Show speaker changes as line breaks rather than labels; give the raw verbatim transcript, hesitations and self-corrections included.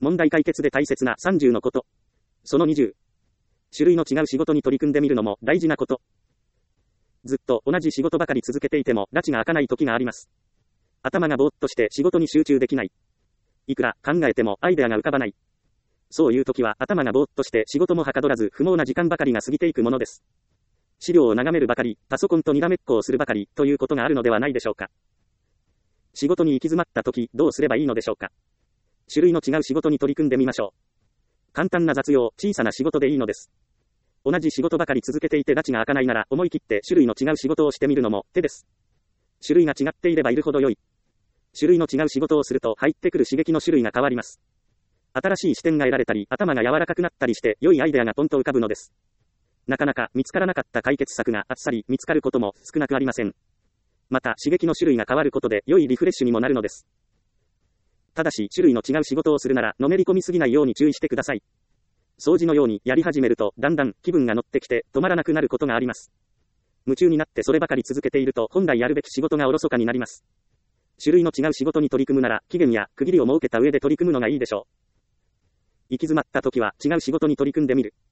問題解決で大切なさんじゅうのこと。そのにじゅう。種類の違う仕事に取り組んでみるのも大事なこと。ずっと同じ仕事ばかり続けていても、埒が明かない時があります。頭がぼーっとして仕事に集中できない。いくら考えてもアイデアが浮かばない。そういう時は頭がぼーっとして仕事もはかどらず不毛な時間ばかりが過ぎていくものです。資料を眺めるばかり、パソコンとにらめっこをするばかりということがあるのではないでしょうか。仕事に行き詰まった時、どうすればいいのでしょうか。種類の違う仕事に取り組んでみましょう。簡単な雑用、小さな仕事でいいのです。同じ仕事ばかり続けていて埒が明かないなら、思い切って種類の違う仕事をしてみるのも手です。種類が違っていればいるほど良い。種類の違う仕事をすると入ってくる刺激の種類が変わります。新しい視点が得られたり、頭が柔らかくなったりして、良いアイデアがポンと浮かぶのです。なかなか見つからなかった解決策があっさり見つかることも少なくありません。また刺激の種類が変わることで良いリフレッシュにもなるのです。ただし種類の違う仕事をするならのめり込みすぎないように注意してください。掃除のようにやり始めるとだんだん気分が乗ってきて止まらなくなることがあります。夢中になってそればかり続けていると本来やるべき仕事がおろそかになります。種類の違う仕事に取り組むなら期限や区切りを設けた上で取り組むのがいいでしょう。行き詰まった時は違う仕事に取り組んでみる。